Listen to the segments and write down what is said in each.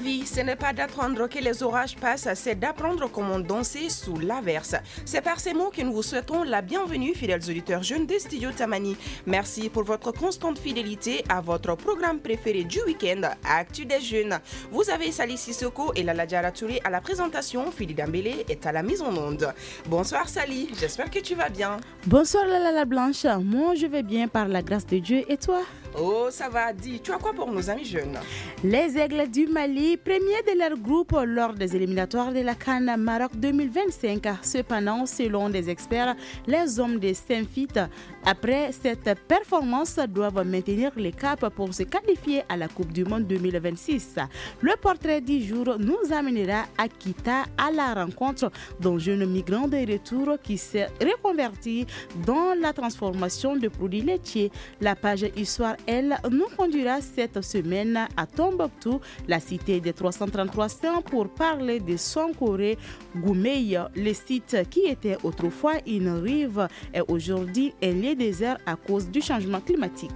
vie, ce n'est pas d'apprendre que les orages passent, c'est d'apprendre comment danser sous l'averse. C'est par ces mots que nous vous souhaitons la bienvenue, fidèles auditeurs jeunes des studios Tamani. Merci pour votre constante fidélité à votre programme préféré du week-end, Actu des jeunes. Vous avez Sali Sissoko et Lala Diarra Touré à la présentation, Phili Dambélé est à la mise en onde. Bonsoir Sali, j'espère que tu vas bien. Bonsoir Lala Blanche, moi je vais bien par la grâce de Dieu et toi? Oh, ça va, dis, tu as quoi pour nos amis jeunes? Les Aigles du Mali, premiers de leur groupe lors des éliminatoires de la CAN Maroc 2025. Cependant, selon des experts, les hommes de Saint-Fit, après cette performance, doivent maintenir le cap pour se qualifier à la Coupe du Monde 2026. Le portrait du jour nous amènera à Kita à la rencontre d'un jeune migrant de retour qui s'est reconverti dans la transformation de produits laitiers. La page Histoire, elle, nous conduira cette semaine à Tombouctou, la cité des 333 saints, pour parler de Sankoré Goumeï, le site qui était autrefois une rive est aujourd'hui un lieu désert à cause du changement climatique.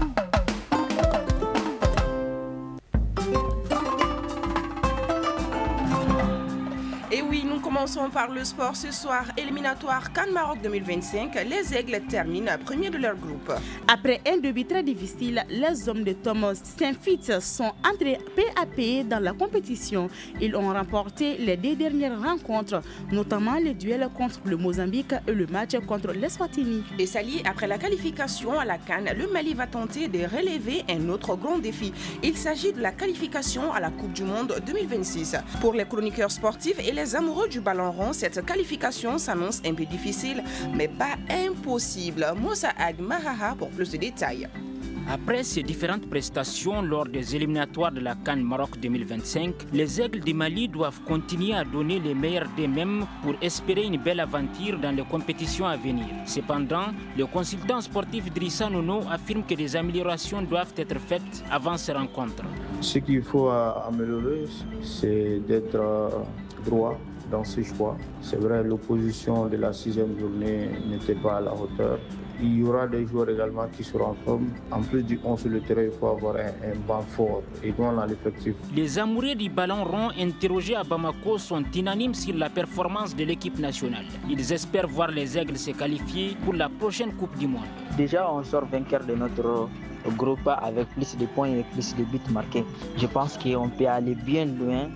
Et oui, nous commençons par le sport ce soir. Éliminatoire CAN Maroc 2025, les Aigles terminent premiers de leur groupe. Après un début très difficile, les hommes de Thomas Saint-Fit sont entrés peu à peu dans la compétition. Ils ont remporté les 2 dernières rencontres, notamment les duels contre le Mozambique et le match contre l'Eswatini. Et Sali, après la qualification à la CAN, le Mali va tenter de relever un autre grand défi. Il s'agit de la qualification à la Coupe du Monde 2026. Pour les chroniqueurs sportifs et les amoureux du ballon rond, cette qualification s'annonce un peu difficile, mais pas impossible. Moussa Ag Mahaha pour plus de détails. Après ces différentes prestations lors des éliminatoires de la CAN Maroc 2025, les Aigles du Mali doivent continuer à donner les meilleurs d'eux-mêmes pour espérer une belle aventure dans les compétitions à venir. Cependant, le consultant sportif Drissa Nono affirme que des améliorations doivent être faites avant ces rencontres. Ce qu'il faut améliorer, c'est d'être droit dans ses choix. C'est vrai, l'opposition de la 6e journée n'était pas à la hauteur. Il y aura des joueurs également qui seront en forme. En plus du 11 sur le terrain, il faut avoir un banc fort et dans l'effectif. Les amoureux du ballon rond interrogés à Bamako sont unanimes sur la performance de l'équipe nationale. Ils espèrent voir les Aigles se qualifier pour la prochaine Coupe du Monde. Déjà, on sort vainqueur de notre groupe avec plus de points et plus de buts marqués. Je pense qu'on peut aller bien loin.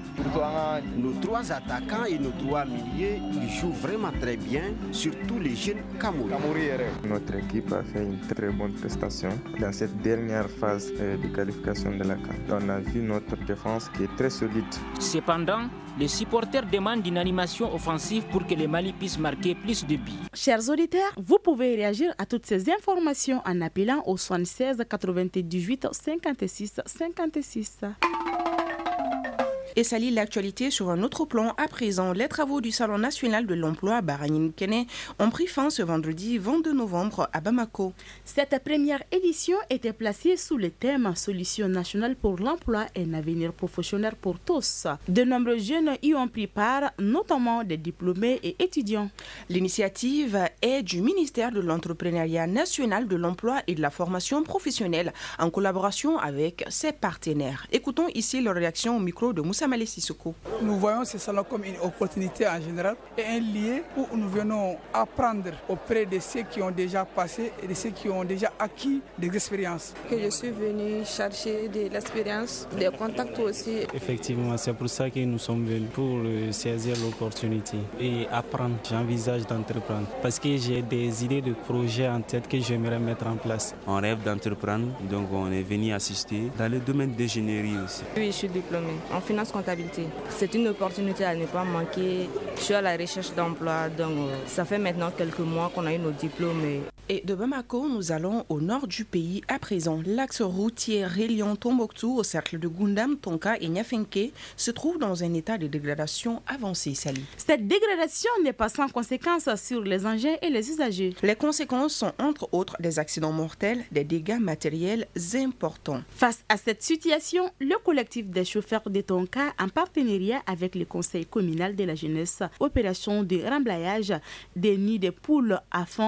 Nos 3 attaquants et nos 3 milieux, ils jouent vraiment très bien, surtout les jeunes Camerounais. Notre équipe a fait une très bonne prestation dans cette dernière phase de qualification de la CAN. On a vu notre défense qui est très solide. Cependant, les supporters demandent une animation offensive pour que le Mali puisse marquer plus de buts. Chers auditeurs, vous pouvez réagir à toutes ces informations en appelant au 76 98 56 56. Et Sali, l'actualité sur un autre plan. À présent, les travaux du Salon national de l'emploi Baranyine Kene ont pris fin ce vendredi 22 novembre à Bamako. Cette première édition était placée sous le thème Solutions nationales pour l'emploi et un avenir professionnel pour tous. De nombreux jeunes y ont pris part, notamment des diplômés et étudiants. L'initiative est du ministère de l'Entrepreneuriat national de l'emploi et de la formation professionnelle en collaboration avec ses partenaires. Écoutons ici leur réaction au micro de Moussa Malé Sissoko. Nous voyons ce salon comme une opportunité en général et un lieu où nous venons apprendre auprès de ceux qui ont déjà passé et de ceux qui ont déjà acquis des expériences. Je suis venue chercher de l'expérience, des contacts aussi. Effectivement, c'est pour ça que nous sommes venus, pour saisir l'opportunité et apprendre. J'envisage d'entreprendre parce que j'ai des idées de projets en tête que j'aimerais mettre en place. On rêve d'entreprendre, donc on est venu assister dans le domaine d'ingénierie aussi. Oui, je suis diplômée en finance comptabilité. C'est une opportunité à ne pas manquer. Je suis à la recherche d'emploi, donc ça fait maintenant quelques mois qu'on a eu nos diplômes. Et de Bamako, nous allons au nord du pays à présent. L'axe routier reliant Tombouctou au cercle de Goundam, Tonka et Niafenke se trouve dans un état de dégradation avancé, Sali. Cette dégradation n'est pas sans conséquences sur les engins et les usagers. Les conséquences sont entre autres des accidents mortels, des dégâts matériels importants. Face à cette situation, le collectif des chauffeurs de Tonka, en partenariat avec le conseil communal de la jeunesse, opération de remblayage des nids de poules afin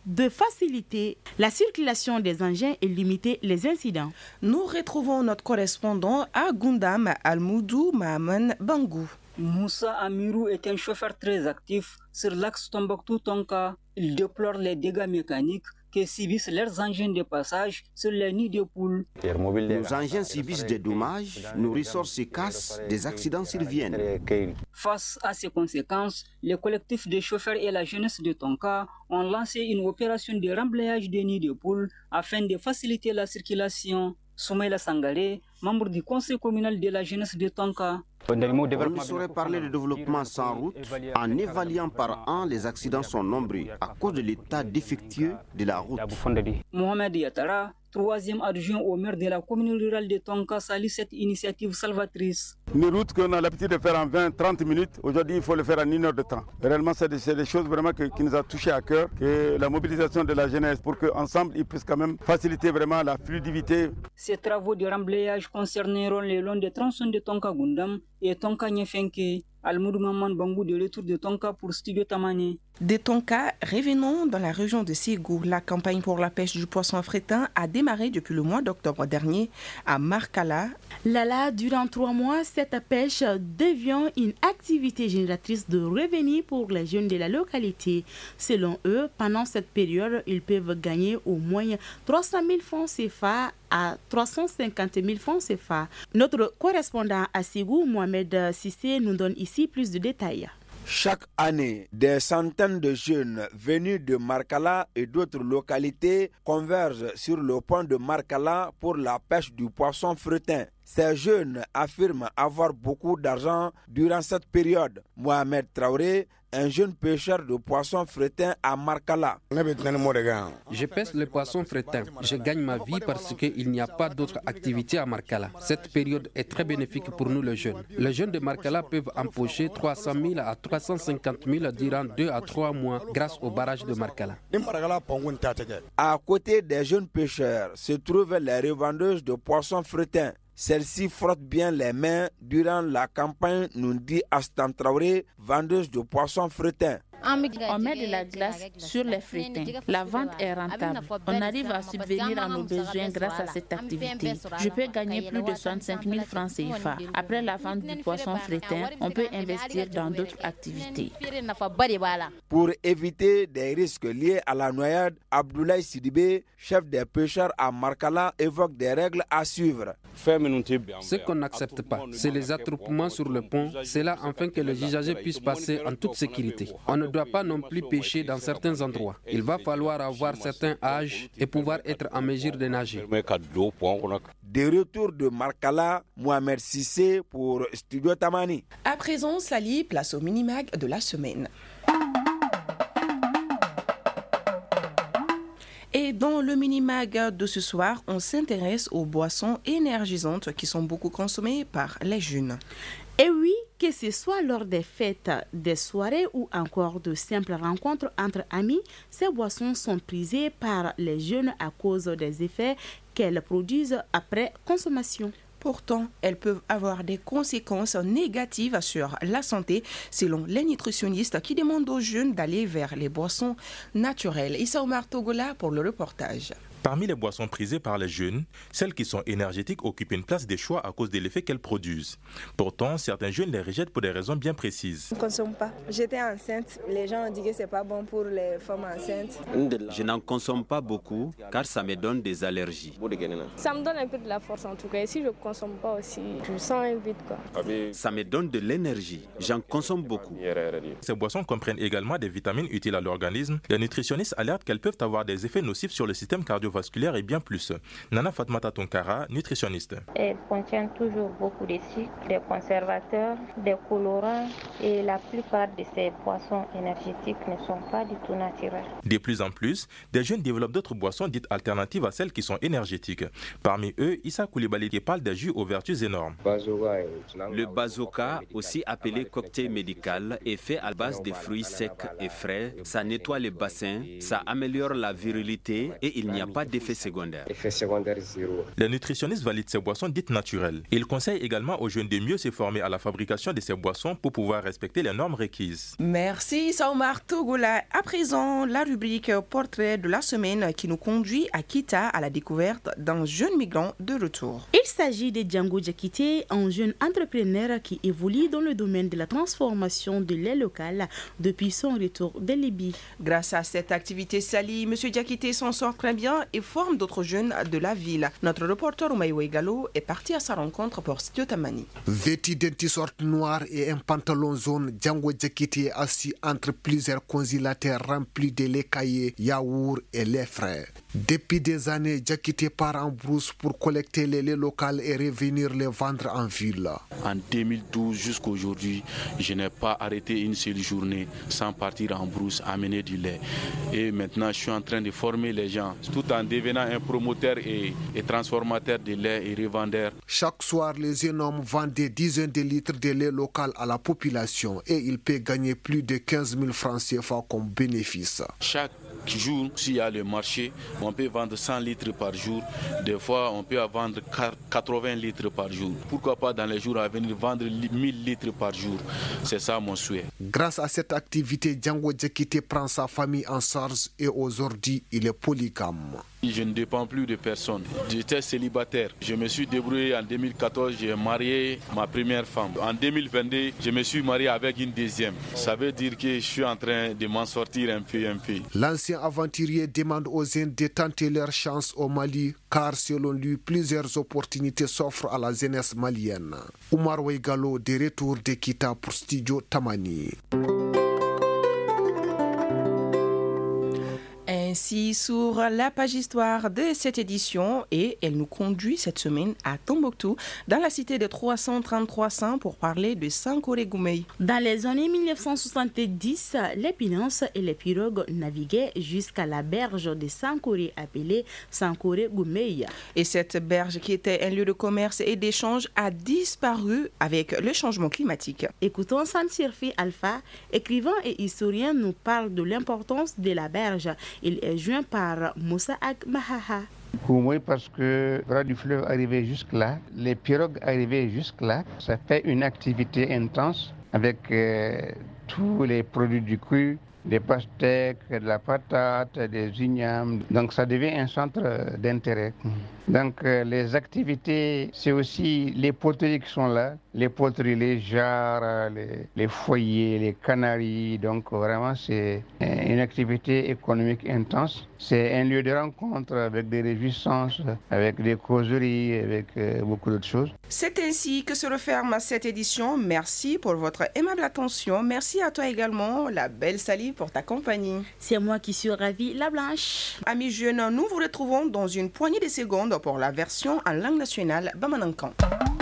de faciliter la circulation des engins et limiter les incidents. Nous retrouvons notre correspondant à Gundam, Almoudou Mahaman Bangou. Moussa Amirou est un chauffeur très actif sur l'axe Tombouctou-Tonka. Il déplore les dégâts mécaniques que subissent leurs engins de passage sur les nids de poules. Nos engins subissent des dommages, nos ressorts se cassent, des accidents surviennent. Face à ces conséquences, le collectif des chauffeurs et la jeunesse de Tonka ont lancé une opération de remblayage des nids de poules afin de faciliter la circulation. Soumaïla Sangaré, membre du conseil communal de la jeunesse de Tonka. On ne saurait parler de développement sans route. En évaluant par an, les accidents sont nombreux à cause de l'état défectueux de la route. Mohamed Yatara, troisième adjoint au maire de la commune rurale de Tonka, salue cette initiative salvatrice. Une route qu'on a l'habitude de faire en 20-30 minutes, aujourd'hui il faut le faire en 1 heure de temps. Réellement c'est des choses vraiment qui nous a touché à cœur, que la mobilisation de la jeunesse pour qu'ensemble ils puissent quand même faciliter vraiment la fluidité. Ces travaux de remblayage concerneront le long des tronçons de Tonka Gundam et Tonka Nyefenke. Almoudou Maman Bangou de retour de Tonka pour Studio Tamani. De Tonka, revenons dans la région de Ségou. La campagne pour la pêche du poisson africain a démarré depuis le mois d'octobre dernier à Markala. Là, durant 3 mois, cette pêche devient une activité génératrice de revenus pour les jeunes de la localité. Selon eux, pendant cette période, ils peuvent gagner au moins 300 000 francs CFA à 350 000 francs CFA. Notre correspondant à Ségou, Mohamed Sissé, nous donne ici plus de détails. Chaque année, des centaines de jeunes venus de Markala et d'autres localités convergent sur le pont de Markala pour la pêche du poisson fretin. Ces jeunes affirment avoir beaucoup d'argent durant cette période. Mohamed Traoré, un jeune pêcheur de poissons frétins à Markala. Je pêche le poisson frétin. Je gagne ma vie parce qu'il n'y a pas d'autre activité à Markala. Cette période est très bénéfique pour nous les jeunes. Les jeunes de Markala peuvent empocher 300 000 à 350 000 durant 2 à 3 mois grâce au barrage de Markala. À côté des jeunes pêcheurs se trouvent les revendeuses de poissons frétins. Celle-ci frotte bien les mains durant la campagne, nous dit Astan Traoré, vendeuse de poissons frétins. On met de la glace sur les frétins. La vente est rentable. On arrive à subvenir à nos besoins grâce à cette activité. Je peux gagner plus de 65 000 francs CFA. Après la vente du poisson frétin, on peut investir dans d'autres activités. Pour éviter des risques liés à la noyade, Abdoulaye Sidibé, chef des pêcheurs à Markala, évoque des règles à suivre. Ce qu'on n'accepte pas, c'est les attroupements sur le pont. C'est là afin que les usagers puissent passer en toute sécurité. On ne doit pas non plus pêcher dans certains endroits. Il va falloir avoir certains âges et pouvoir être en mesure de nager. De retour de Markala, Mohamed Sissé pour Studio Tamani. À présent, Sali, place au mini-mag de la semaine. Et dans le mini-mag de ce soir, on s'intéresse aux boissons énergisantes qui sont beaucoup consommées par les jeunes. Et oui, que ce soit lors des fêtes, des soirées ou encore de simples rencontres entre amis, ces boissons sont prisées par les jeunes à cause des effets qu'elles produisent après consommation. Pourtant, elles peuvent avoir des conséquences négatives sur la santé, selon les nutritionnistes qui demandent aux jeunes d'aller vers les boissons naturelles. Issa Omar Togola pour le reportage. Parmi les boissons prisées par les jeunes, celles qui sont énergétiques occupent une place des choix à cause de l'effet qu'elles produisent. Pourtant, certains jeunes les rejettent pour des raisons bien précises. Je ne consomme pas. J'étais enceinte. Les gens ont dit que ce n'est pas bon pour les femmes enceintes. Je n'en consomme pas beaucoup car ça me donne des allergies. Ça me donne un peu de la force en tout cas. Et si je ne consomme pas aussi, je sens un vide quoi. Ça me donne de l'énergie. J'en consomme beaucoup. Ces boissons comprennent également des vitamines utiles à l'organisme. Les nutritionnistes alertent qu'elles peuvent avoir des effets nocifs sur le système cardiovasculaire et bien plus. Nana Fatmata Tonkara, nutritionniste. Elle contient toujours beaucoup de sucre, des conservateurs, des colorants et la plupart de ces boissons énergétiques ne sont pas du tout naturelles. De plus en plus, des jeunes développent d'autres boissons dites alternatives à celles qui sont énergétiques. Parmi eux, Issa Koulibaly qui parle des jus aux vertus énormes. Le bazooka, aussi appelé cocktail médical, est fait à base de fruits secs et frais. Ça nettoie les bassins, ça améliore la virilité et il n'y a pas pas d'effet secondaire. Effet secondaire zéro. Les nutritionnistes valident ces boissons dites naturelles. Ils conseillent également aux jeunes de mieux se former à la fabrication de ces boissons pour pouvoir respecter les normes requises. Merci Saoumar Togola. À présent, la rubrique Portrait de la semaine qui nous conduit à Kita à la découverte d'un jeune migrant de retour. Il s'agit de Django Diakité, un jeune entrepreneur qui évolue dans le domaine de la transformation de lait local depuis son retour de Libye. Grâce à cette activité salie, M. Diakité s'en sort très bien et forme d'autres jeunes de la ville. Notre reporter Oumaïwe Gallo est parti à sa rencontre pour Studio Tamani. Vêtu d'un t-shirt noir et un pantalon jaune, Django Diakité est assis entre plusieurs congélateurs remplis de lait caillé, yaourt et lait frais. Depuis des années, Diakité part en brousse pour collecter les laits locaux et revenir les vendre en ville. En 2012 jusqu'à aujourd'hui, je n'ai pas arrêté une seule journée sans partir en brousse amener du lait. Et maintenant, je suis en train de former les gens tout en devenant un promoteur et transformateur de lait et revendeur. Chaque soir, les jeunes hommes vendent des dizaines de litres de lait local à la population et ils peuvent gagner plus de 15 000 francs CFA comme bénéfice. Chaque jour, s'il y a le marché, on peut vendre 100 litres par jour. Des fois, on peut vendre 80 litres par jour. Pourquoi pas dans les jours à venir vendre 1000 litres par jour? C'est ça mon souhait. Grâce à cette activité, Django Diakité prend sa famille en charge et aujourd'hui, il est polygame. Je ne dépends plus de personne. J'étais célibataire. Je me suis débrouillé en 2014, j'ai marié ma première femme. En 2022, je me suis marié avec une deuxième. Ça veut dire que je suis en train de m'en sortir un peu. L'ancien aventurier demande aux jeunes de tenter leur chance au Mali, car selon lui, plusieurs opportunités s'offrent à la jeunesse malienne. Oumar Weigalo, de retour de Kita pour Studio Tamani. Ainsi s'ouvre la page histoire de cette édition et elle nous conduit cette semaine à Tombouctou, dans la cité de 333 Saints pour parler de Sankoré Goumeï. Dans les années 1970, les pinances et les pirogues naviguaient jusqu'à la berge de Sankoré appelée Sankoré Goumeï. Et cette berge qui était un lieu de commerce et d'échange a disparu avec le changement climatique. Écoutons Sansirfi Alpha, écrivain et historien, nous parle de l'importance de la berge. Il est joint par Moussa Ag Mahaha. Oui, parce que le bras du fleuve arrivait jusque-là, les pirogues arrivaient jusque-là. Ça fait une activité intense avec tous les produits du cru, des pastèques, de la patate, des ignames. Donc ça devient un centre d'intérêt. Donc les activités, c'est aussi les poteries qui sont là, les poteries, les jarres, les foyers, les canaries. Donc vraiment c'est une activité économique intense. C'est un lieu de rencontre avec des réjouissances, avec des causeries, avec beaucoup d'autres choses. C'est ainsi que se referme cette édition. Merci pour votre aimable attention. Merci à toi également, la belle Sally, pour ta compagnie. C'est moi qui suis ravie, la Blanche. Amis jeunes, nous vous retrouvons dans une poignée de secondes pour la version en langue nationale Bamanankan.